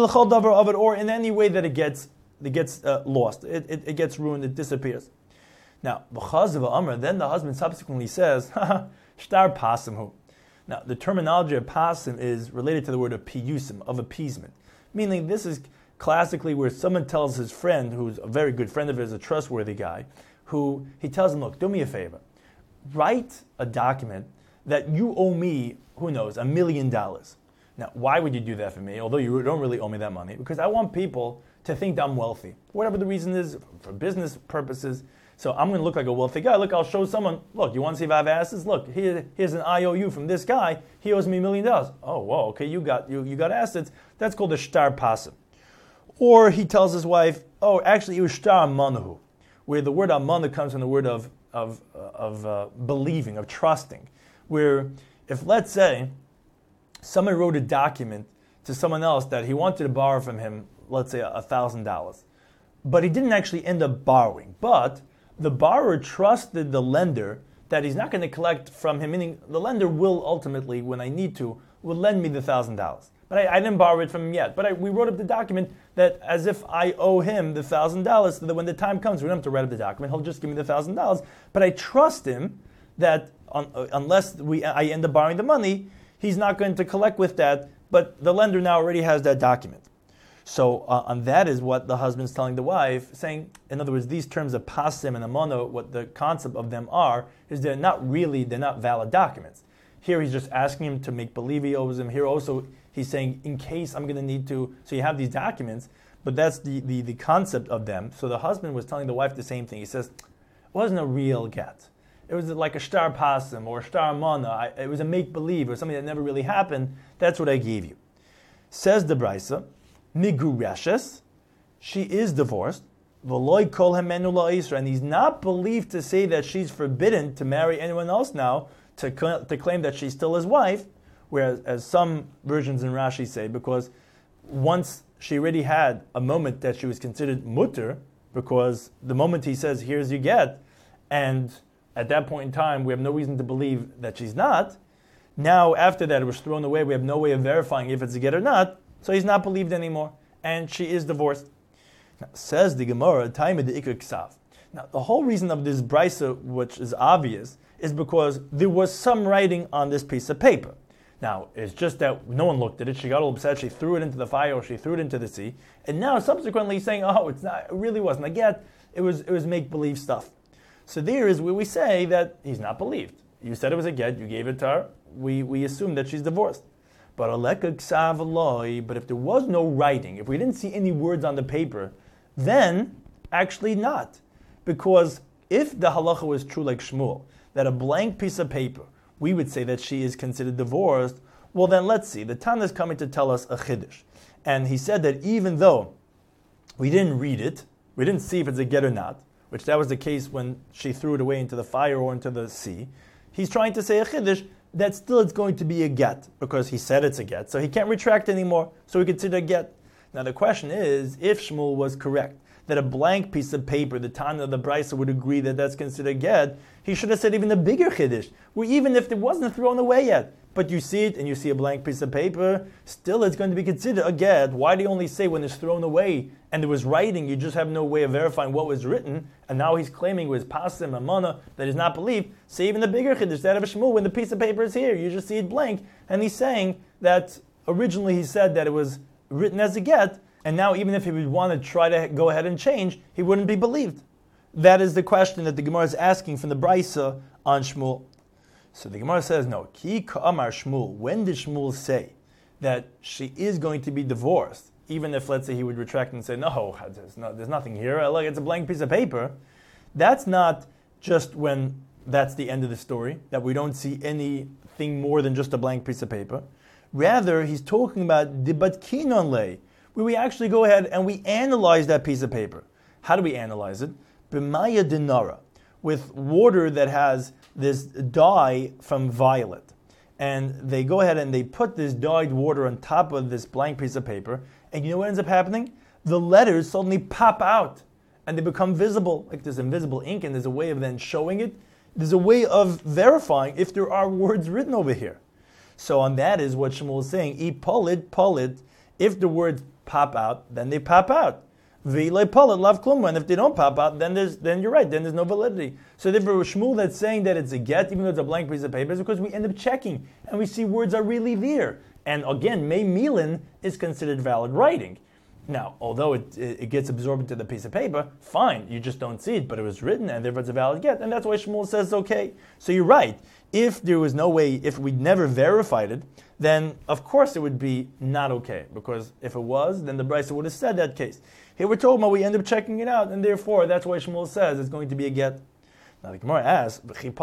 or in any way that it gets it gets uh, lost, it, it, it gets ruined, it disappears. Now, then the husband subsequently says, shtar pasimhu. Now, the terminology of pasim is related to the word of piyusim, of appeasement. Meaning, this is classically where someone tells his friend, who's a very good friend of his, a trustworthy guy, who he tells him, look, do me a favor. Write a document that you owe me, who knows, a million dollars. Now, why would you do that for me? Although you don't really owe me that money. Because I want people to think that I'm wealthy. Whatever the reason is, for business purposes. So I'm going to look like a wealthy guy. Look, I'll show someone, look, you want to see if I have asses? Look, here, here's an I O U from this guy. He owes me a million dollars. Oh, whoa, okay, you got you, you got assets. That's called a shtar pasim. Or he tells his wife, oh, actually, it was shtar manahu, where the word amana comes from the word of, of, of uh, believing, of trusting. Where if, let's say, someone wrote a document to someone else that he wanted to borrow from him, let's say one thousand dollars, but he didn't actually end up borrowing, but the borrower trusted the lender that he's not going to collect from him, meaning the lender will ultimately, when I need to, will lend me the one thousand dollars. But I, I didn't borrow it from him yet. But I, we wrote up the document that as if I owe him the one thousand dollars, so that when the time comes, we don't have to write up the document, he'll just give me the one thousand dollars. But I trust him that on, uh, unless we I end up borrowing the money, he's not going to collect with that, but the lender now already has that document. So, uh, and that is what the husband's telling the wife, saying, in other words, these terms of pasim and amana, what the concept of them are, is they're not really, they're not valid documents. Here he's just asking him to make believe he owes him. Here also he's saying, in case I'm going to need to, so you have these documents, but that's the, the, the concept of them. So the husband was telling the wife the same thing. He says, it wasn't a real get. It was like a shtar pasim or a shtar amana. It was a make-believe or something that never really happened. That's what I gave you. Says the Brisa, Migureshes, she is divorced, V'loi kol hemenu la'isra, and he's not believed to say that she's forbidden to marry anyone else now, to, to claim that she's still his wife, whereas as some versions in Rashi say, because once she already had a moment that she was considered mutter, because the moment he says, here's your get, and at that point in time, we have no reason to believe that she's not. Now, after that, it was thrown away. We have no way of verifying if it's a get or not. So he's not believed anymore, and she is divorced. Now, says the Gemara, time of the Iker Ksav. Now, the whole reason of this brisa, which is obvious, is because there was some writing on this piece of paper. Now, it's just that no one looked at it. She got all upset. She threw it into the fire, or she threw it into the sea. And now, subsequently, saying, "Oh, it's not. It really wasn't a get. It was. It was make believe stuff." So there is where we say that he's not believed. You said it was a get. You gave it to her. We we assume that she's divorced. But aleka ksav aloi, but if there was no writing, if we didn't see any words on the paper, then actually not. Because if the halacha was true like Shmuel, that a blank piece of paper, we would say that she is considered divorced, well then let's see, the Tana is coming to tell us a chiddush. And he said that even though we didn't read it, we didn't see if it's a get or not, which that was the case when she threw it away into the fire or into the sea, he's trying to say a chiddush, that still it's going to be a get, because he said it's a get, so he can't retract anymore, so we consider a get. Now the question is, if Shmuel was correct, that a blank piece of paper, the Tana of the Brisa would agree that that's considered a get, he should have said even a bigger chiddush, where even if it wasn't thrown away yet, but you see it and you see a blank piece of paper, still it's going to be considered a get. Why do you only say when it's thrown away and there was writing, you just have no way of verifying what was written, and now he's claiming it was pasim, amana, that is not believed? Say even the bigger chiddush, that of a Shmuel, when the piece of paper is here, you just see it blank, and he's saying that originally he said that it was written as a get, and now even if he would want to try to go ahead and change, he wouldn't be believed. That is the question that the Gemara is asking from the Brisa on Shmuel. So the Gemara says, no, Ki ka'amar Shmuel, when did Shmuel say that she is going to be divorced, even if, let's say, he would retract and say, no, there's, no, there's nothing here, look, it's a blank piece of paper. That's not just when that's the end of the story, that we don't see anything more than just a blank piece of paper. Rather, he's talking about dibat kinon lei, where we actually go ahead and we analyze that piece of paper. How do we analyze it? B'maya dinara, with water that has this dye from violet. And they go ahead and they put this dyed water on top of this blank piece of paper, and you know what ends up happening? The letters suddenly pop out, and they become visible. Like there's invisible ink, and there's a way of then showing it. There's a way of verifying if there are words written over here. So on that is what Shmuel is saying. E polid, polid. If the words pop out, then they pop out. V'ilay polid, lav klumma. And if they don't pop out, then there's then you're right. Then there's no validity. So therefore, Shmuel that's saying that it's a get, even though it's a blank piece of paper, is because we end up checking and we see words are really there. And again, May Milin is considered valid writing. Now, although it, it gets absorbed into the piece of paper, fine, you just don't see it, but it was written and therefore it's a valid get, and that's why Shmuel says okay. So you're right. If there was no way, if we never verified it, then of course it would be not okay, because if it was, then the Brisa would have said that case. Here we're told, we end up checking it out, and therefore that's why Shmuel says it's going to be a get. Now the Gemara asks,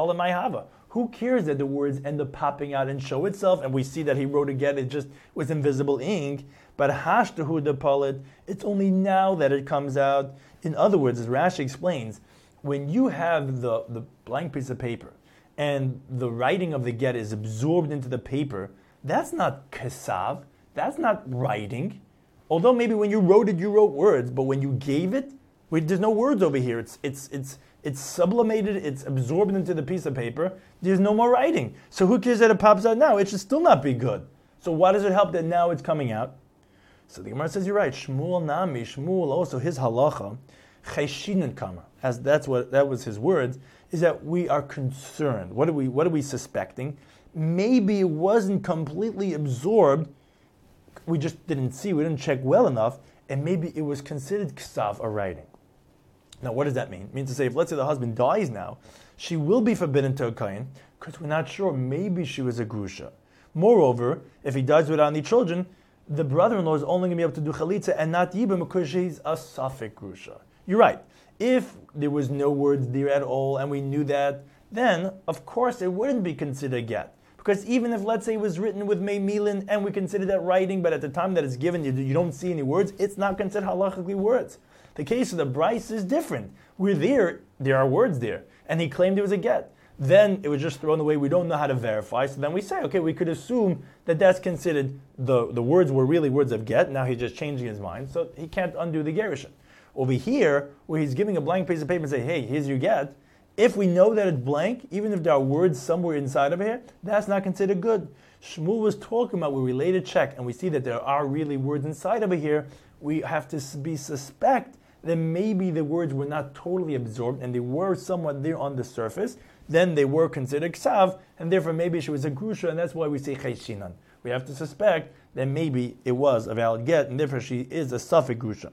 who cares that the words end up popping out and show itself, and we see that he wrote a get, it just was invisible ink, but hashtahu de palit, it's only now that it comes out. In other words, as Rashi explains, when you have the, the blank piece of paper and the writing of the get is absorbed into the paper, that's not kesav, that's not writing. Although maybe when you wrote it, you wrote words, but when you gave it, wait, there's no words over here. It's it's it's it's sublimated, it's absorbed into the piece of paper. There's no more writing. So who cares that it pops out now? It should still not be good. So why does it help that now it's coming out? So the Gemara says you're right. Shmuel Nami, Shmuel also his halacha, cheshinen kama, as that's what that was his words, is that we are concerned. What are we what are we suspecting? Maybe it wasn't completely absorbed. We just didn't see, we didn't check well enough, and maybe it was considered ksav, a writing. Now, what does that mean? It means to say, if let's say the husband dies now, she will be forbidden to a kohen, because we're not sure, maybe she was a grusha. Moreover, if he dies without any children, the brother-in-law is only going to be able to do chalitza and not yibam because she's a safek grusha. You're right. If there was no words there at all, and we knew that, then, of course, it wouldn't be considered get. Because even if, let's say, it was written with May Milin, and we consider that writing, but at the time that it's given, you, you don't see any words, it's not considered halachically words. The case of the Bryce is different. We're there, there are words there, and he claimed it was a get. Then it was just thrown away, we don't know how to verify, so then we say, okay, we could assume that that's considered, the, the words were really words of get, now he's just changing his mind, so he can't undo the gerushin. Over here, where he's giving a blank piece of paper and say, hey, here's your get, if we know that it's blank, even if there are words somewhere inside of here, that's not considered good. Shmuel was talking about we relate a check, and we see that there are really words inside of here. We have to be suspect that maybe the words were not totally absorbed, and they were somewhat there on the surface. Then they were considered ksav, and therefore maybe she was a grusha, and that's why we say cheshinan. We have to suspect that maybe it was a valid get, and therefore she is a safek grusha.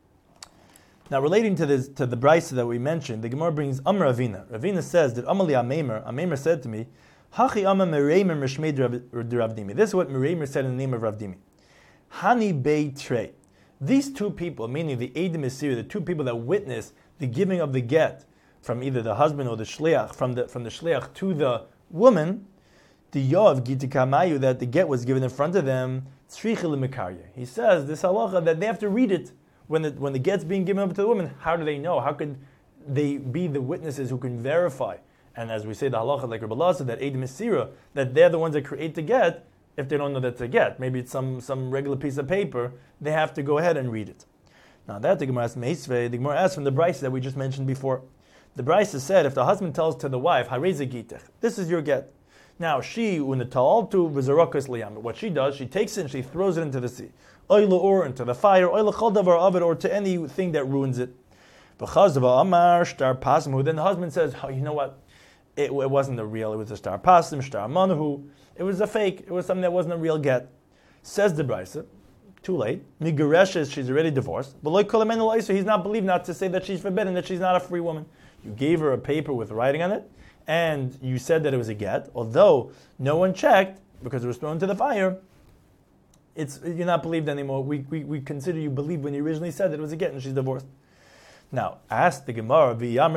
Now, relating to this, to the brisa that we mentioned, the Gemara brings Amar Ravina. Ravina says that Amali Amemer, Amemer said to me, Hachi Amma Mereimer Mishmei Ravdimi. This is what Mereimer said in the name of Ravdimi. Hani Bei Trei. These two people, meaning the Eidim Esir, the two people that witnessed the giving of the get from either the husband or the shliach, from the from the shliach to the woman, the Yov Gitikamayu, that the get was given in front of them, Tzrichel Mekarya. He says this halacha that they have to read it. When the, when the get's being given up to the woman, how do they know? How could they be the witnesses who can verify? And as we say, the halacha, like Rabbi Allah said, that Eidim Mesira, that they're the ones that create the get, if they don't know that's a get. Maybe it's some, some regular piece of paper, they have to go ahead and read it. Now that the Gemara asks, Meisvei, the Gemara asks from the Brisa that we just mentioned before. The Brisa said, if the husband tells to the wife, Hareze Gitech, this is your get. Now she, when the Ta'altu v'zarakas liyam, what she does, she takes it and she throws it into the sea. Oila or into the fire, oila chol davar of it, or to anything that ruins it. B'chazava amar shtar pasim. Then the husband says, oh, you know what? It, it wasn't a real. It was a star pasim, shtar manahu. It was a fake. It was something that wasn't a real get. Says the Brisa, too late. Migareshes, she's already divorced. But like kolamen so he's not believed not to say that she's forbidden, that she's not a free woman. You gave her a paper with writing on it, and you said that it was a get, although no one checked because it was thrown into the fire. It's you're not believed anymore. We, we we consider you believed when you originally said that it was a get and she's divorced. Now, ask the Gemara,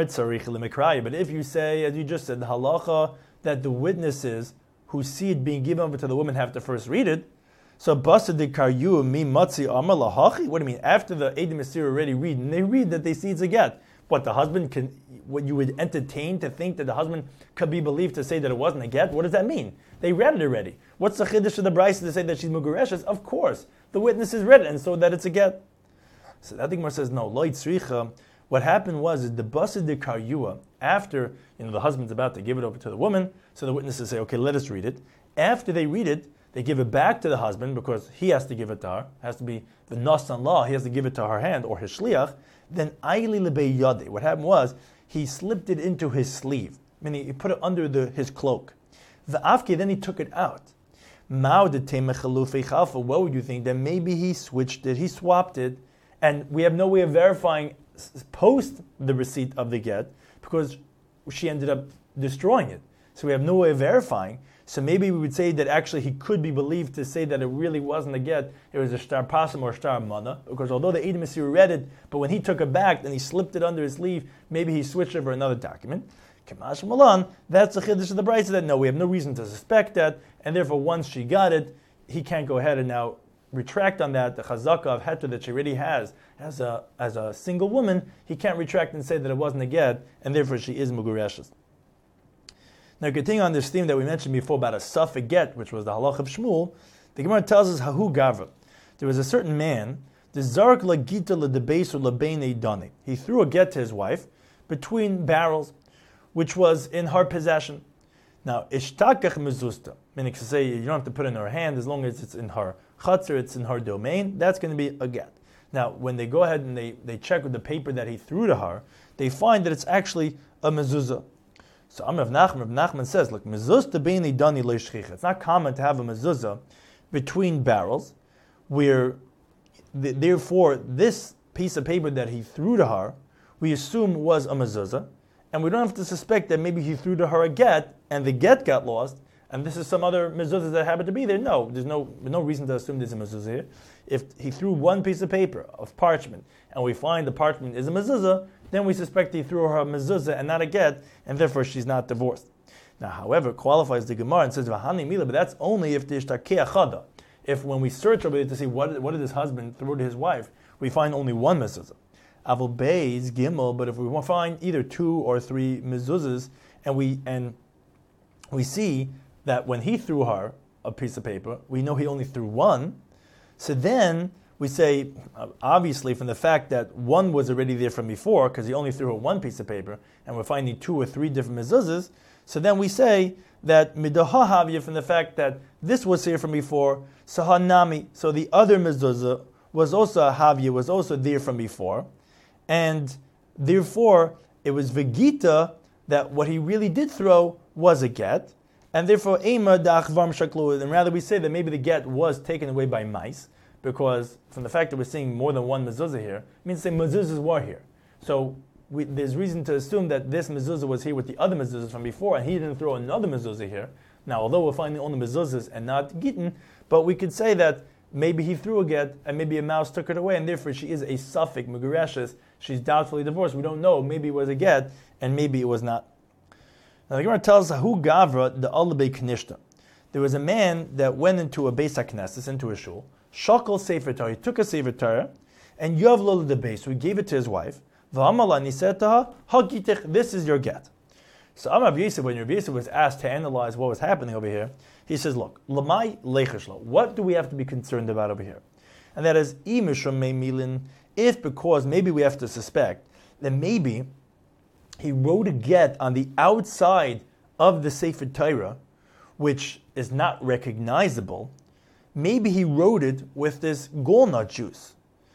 but if you say, as you just said, the halacha that the witnesses who see it being given over to the woman have to first read it, so basa de karyu mi matzi amar lahachi. What do you mean? After the Eidim Esir already read, and they read that they see it's a get. What the husband can, what you would entertain to think that the husband could be believed to say that it wasn't a get? What does that mean? They read it already. What's the chiddush of the Brisa to say that she's mugareshes? Of course, the witnesses read it and so that it's a get. So that Gemara says no. Lo yitzricha. What happened was is the basa de karyua. After you know the husband's about to give it over to the woman, so the witnesses say, okay, let us read it. After they read it, they give it back to the husband because he has to give it to her. It has to be the nasan law. He has to give it to her hand or his shliach. Then ayli lebei yade. What happened was he slipped it into his sleeve, meaning he put it under the, his cloak. The afki, then he took it out. What would you think? That maybe he switched it, he swapped it, and we have no way of verifying post the receipt of the get because she ended up destroying it. So we have no way of verifying. So maybe we would say that actually he could be believed to say that it really wasn't a get, it was a shtar pasim or shtar mana, because although the Edom Masir read it, but when he took it back and he slipped it under his sleeve, maybe he switched it for another document. Kamash Malan, that's the chiddush of the Brisa that no, we have no reason to suspect that, and therefore once she got it, he can't go ahead and now retract on that. The chazaka of heter that she already has as a as a single woman, he can't retract and say that it wasn't a get, and therefore she is mugureshes. Now, continuing on this theme that we mentioned before about a safek get, which was the halach of Shmuel, the Gemara tells us hahu gavra. There was a certain man, the zark la gita la debeis or la beinei dani. He threw a get to his wife between barrels, which was in her possession. Now, ishtakach mezusta, meaning to say you don't have to put it in her hand as long as it's in her chatzar, it's in her domain. That's going to be a get. Now, when they go ahead and they, they check with the paper that he threw to her, they find that it's actually a mezuzah. So Amr of Nachman, Rav Nachman says, look, mezuzah beini dani leishchicha. It's not common to have a mezuzah between barrels, where th- therefore this piece of paper that he threw to her, we assume was a mezuzah, and we don't have to suspect that maybe he threw to her a get, and the get got lost, and this is some other mezuzah that happened to be there. No, there's no no reason to assume there's a mezuzah here. If he threw one piece of paper, of parchment, and we find the parchment is a mezuzah, then we suspect he threw her a mezuzah and not a get, and therefore she's not divorced. Now, however, qualifies the Gemara and says, V'hani mila, but that's only if the ishtakei achada. If when we search over there to see what, what did his husband throw to his wife, we find only one mezuzah. Avol beis gimel, but if we find either two or three mezuzahs, and we and we see that when he threw her a piece of paper, we know he only threw one, so then we say, obviously, from the fact that one was already there from before, because he only threw her one piece of paper, and we're finding two or three different mezuzahs, so then we say that midaha havya, from the fact that this was here from before, sahanami, so the other mezuzah was also a havya, was also there from before, and therefore it was vegita that what he really did throw was a get, and therefore ema da'achvarm shaklu, and rather we say that maybe the get was taken away by mice, because from the fact that we're seeing more than one mezuzah here, it means to say mezuzahs were here. So we, there's reason to assume that this mezuzah was here with the other mezuzahs from before, and he didn't throw another mezuzah here. Now, although we're finding only mezuzahs and not gittin, but we could say that maybe he threw a get, and maybe a mouse took it away, and therefore she is a safek megureshes. She's doubtfully divorced. We don't know. Maybe it was a get, and maybe it was not. Now the Gemara tells us, "Hu gavra the alabe knishta." There was a man that went into a beis haknesses, into a shul. Shakal sefer Torah. He took a sefer Torah, and yavlo the base. So he gave it to his wife. V'amala, and he said to her, "Hagitich, this is your get." So Amar Rav Yosef, when Rav Yosef was asked to analyze what was happening over here, he says, "Look, lamai lecheshlo. What do we have to be concerned about over here?" And that is, imishram me milin. If because maybe we have to suspect that maybe he wrote a get on the outside of the sefer Torah, which is not recognizable. Maybe he wrote it with this golnut juice.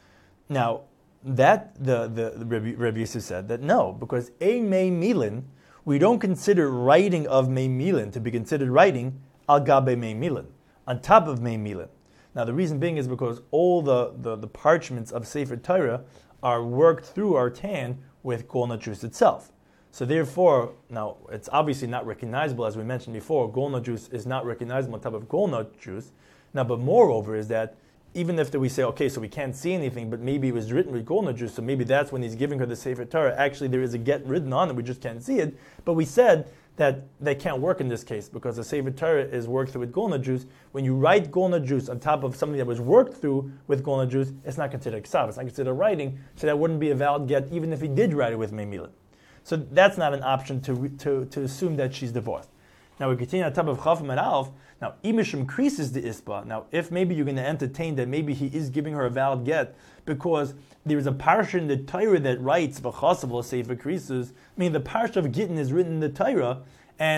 Now, that the the, the Rabbi, Rabbi Yosef said that no, because a mei milin, we don't consider writing of mei milin to be considered writing al gabe mei milin, on top of mei milin. Now, the reason being is because all the, the, the parchments of Sefer Torah are worked through or tanned with golnut juice itself. So therefore, now it's obviously not recognizable, as we mentioned before. Golnut juice is not recognizable on top of golnut juice. Now, but moreover is that even if we say, okay, so we can't see anything, but maybe it was written with golnut juice, so maybe that's when he's giving her the Sefer Torah. Actually, there is a get written on it, we just can't see it. But we said that they can't work in this case because the Sefer Torah is worked through with golnut juice. When you write golnut juice on top of something that was worked through with golnut juice, it's not considered ksav, it's not considered writing, so that wouldn't be a valid get even if he did write it with memilin. So that's not an option to to, to assume that she's divorced. Now we continue on top of Chaf and Alf. Now Imish increases the isba. Now if maybe you're going to entertain that maybe he is giving her a valid get because there is a parsha in the Torah that writes v'chasav sefer krisus. I mean the parsha of Gittin is written in the Torah, and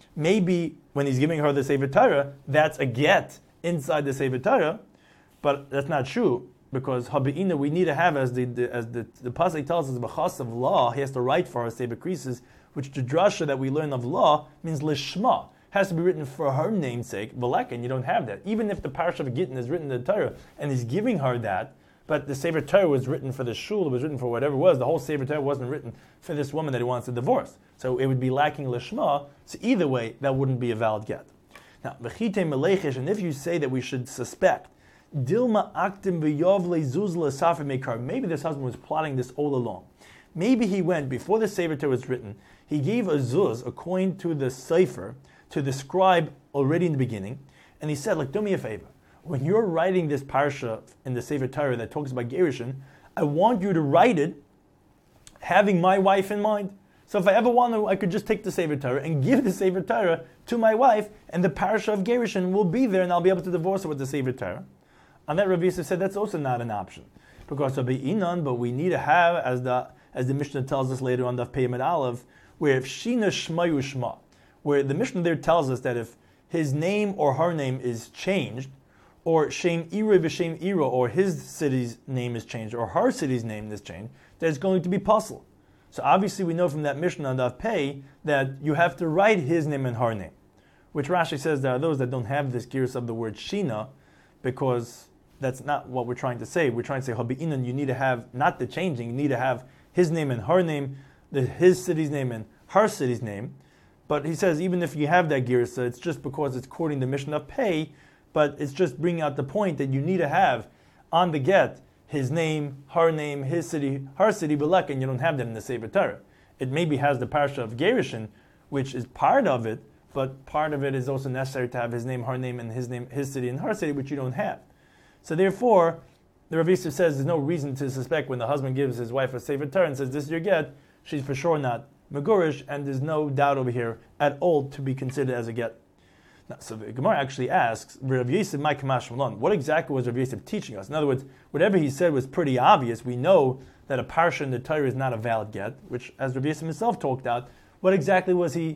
maybe when he's giving her the Sefer Torah, that's a get inside the Sefer Torah, but that's not true, because Habe'ina we need to have, as the, the as the, the Pasuk tells us, B'chas of law, he has to write for our Sefer Krisis, which the drasha that we learn of law means Lishma, has to be written for her namesake, Velek, and you don't have that. Even if the Parashat of Gittin is written in the Torah, and he's giving her that, but the Sefer Torah was written for the shul, it was written for whatever it was, the whole Sefer Torah wasn't written for this woman that he wants to divorce. So it would be lacking Lishma, so either way, that wouldn't be a valid get. Now, Bechite Melechish, and if you say that we should suspect, Dilma Aktim V'Yovle Zuzla Safi Mekar, maybe this husband was plotting this all along. Maybe he went, before the Sefer Torah was written, he gave a zuz, a coin to the Sefer, to the scribe already in the beginning, and he said, like, do me a favor. When you're writing this parsha in the Sefer Torah that talks about Gerushin, I want you to write it having my wife in mind. So if I ever want to, I could just take the Sefer Torah and give the Sefer Torah to my wife, and the parsha of Gerushin will be there, and I'll be able to divorce her with the Sefer Torah. And that Rav Yosef said that's also not an option, because of the Inan, but we need to have, as the as the Mishnah tells us later on Daf Pei Amud Aleph, where if Shina Shmayu Shma, where the Mishnah there tells us that if his name or her name is changed, or Shem Ira v'Shem Ira, or his city's name is changed, or her city's name is changed, there's going to be puzzle. So obviously we know from that Mishnah on Daf Pei that you have to write his name and her name, which Rashi says there are those that don't have this gears of the word Shina, because that's not what we're trying to say. We're trying to say, Habi'inan, you need to have, not the changing, you need to have his name and her name, the, his city's name and her city's name. But he says, even if you have that girsa, it's just because it's quoting the Mishnah of Pei, but it's just bringing out the point that you need to have on the get his name, her name, his city, her city, Belek, and you don't have that in the Sefer Torah. It maybe has the parasha of Gerushin, which is part of it, but part of it is also necessary to have his name, her name, and his name, his city, and her city, which you don't have. So therefore, the Rav Yosef says there's no reason to suspect when the husband gives his wife a Sefer Torah and says, this is your get, she's for sure not Megurish, and there's no doubt over here at all to be considered as a get. Now, so the Gemara actually asks, Rav Yosef, my Kamash Malon, what exactly was Rav Yosef teaching us? In other words, whatever he said was pretty obvious. We know that a parsha in the Torah is not a valid get, which, as Rav Yosef himself talked out, what exactly was he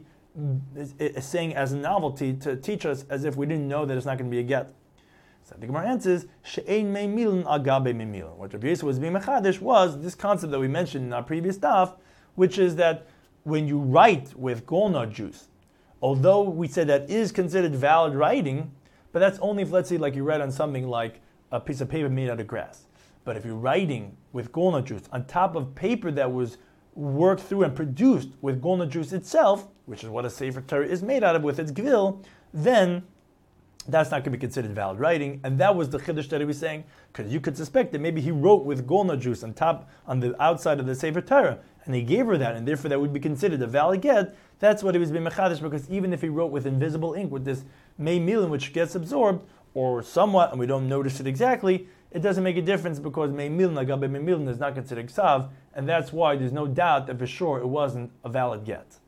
saying as a novelty to teach us as if we didn't know that it's not going to be a get? So the Gemara answers, She'ein mei milin agabe mei milin. What Rav Yosef was being mechadish was this concept that we mentioned in our previous daf, which is that when you write with golna juice, although we said that is considered valid writing, but that's only if, let's say, like you write on something like a piece of paper made out of grass. But if you're writing with golna juice on top of paper that was worked through and produced with golna juice itself, which is what a Sefer Torah is made out of with its gvil, then that's not going to be considered valid writing. And that was the chiddush that he was saying, because you could suspect that maybe he wrote with golna juice on top, on the outside of the Sefer Torah, and he gave her that, and therefore that would be considered a valid get. That's what he was being mechadish, because even if he wrote with invisible ink, with this mei milin, which gets absorbed, or somewhat, and we don't notice it exactly, it doesn't make a difference, because mei milin agabe mei milin is not considered ksav, and that's why there's no doubt that for sure it wasn't a valid get.